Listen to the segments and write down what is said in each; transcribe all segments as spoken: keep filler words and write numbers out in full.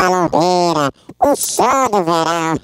Palombeira, o som do verão.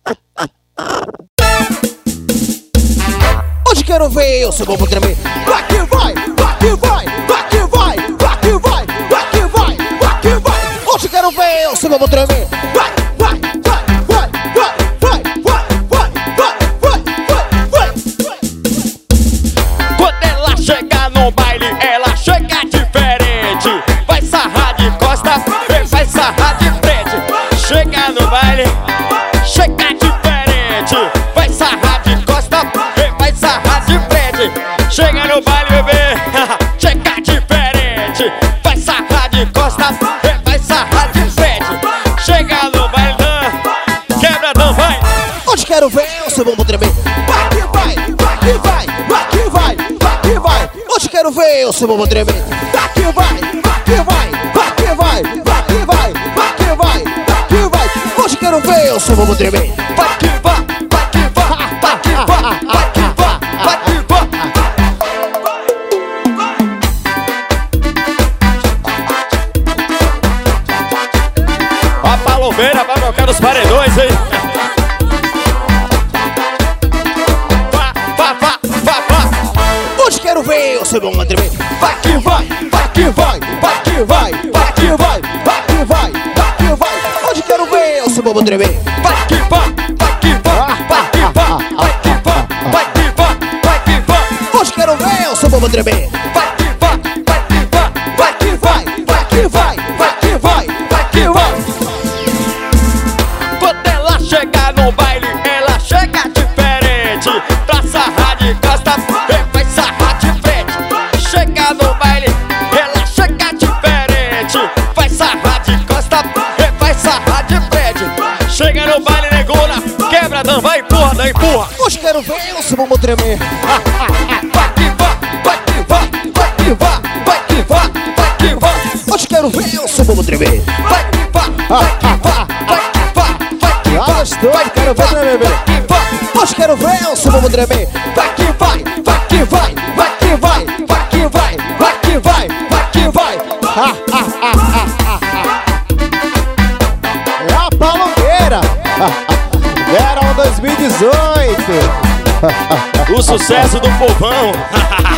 Hoje quero ver o seu bumbum tremer. Vai que vai, vai que vai, vai que vai, vai que vai, vai que vai, vai que vai. Hoje quero ver o seu bumbum tremer. Vai, vai, vai, vai, vai, vai, vai, vai, vai, vai, vai, vai. Quando ela chega no baile, ela chega diferente. Vai sarrar de costa, vai sarrar de frente. Chega no baile, chega diferente. Vai sarrar de costa, vai sarrar de frente. Chega no baile, bebê, chega diferente. Vai sarrar de costa, vai sarrar de frente. Chega no baile, quebra, não vai. Hoje quero ver o seu bumbum tremer. Vai que vai, vai que vai, vai que vai, vai que vai. Hoje quero ver o seu bumbum tremer. Vai que vai, vai que vai, vai que vai, vai que vai, vai que vai, vai que vai. Hoje quero ver o seu bumbum tremer. Vai que vai, vai que vai, vai que vai, vai que vai, vai que vai. A Palombeira vai tocar nos paredões, hein? Vá, vá, vá, vá, vá. Hoje quero ver o seu bumbum tremer. Vai que vai, vai que vai, vai que vai, vai que vai, Vai que vai, vai que vai. Hoje quero ver o seu bumbum tremer. vai que vai, vai que vai, vai que vai, vai que vai, vai que vai, vai que vai. Hoje quero ver o seu bumbum tremer. Vai que vai, vai que vai, vai que vai, vai que vai, vai que vai, vai que vai. Quando ela chega no baile, ela chega diferente. Pra sarrar de costa, vai sarrar de frente. Chega no baile, ela chega diferente. Vai sarrar de costa, vai sarrar de frente. Chega no baile, negona, quebra, não vai, empurra, não empurra. Hoje quero ver o seu bumbum tremer. Vai que vai, vai que vai, vai que vai, vai que vai, vai que vai. Hoje quero ver o seu bumbum tremer. Vai que vai, vai que vai, vai que vai, vai que vai. Gostou? Quero ver tremer, bebê. Vai que vai, Hoje quero ver o seu bumbum tremer. vai que vai, vai que vai, vai que vai, vai que vai, vai que vai, vai que vai. É a Palombeira. Verão dois mil e dezoito. O sucesso do povão.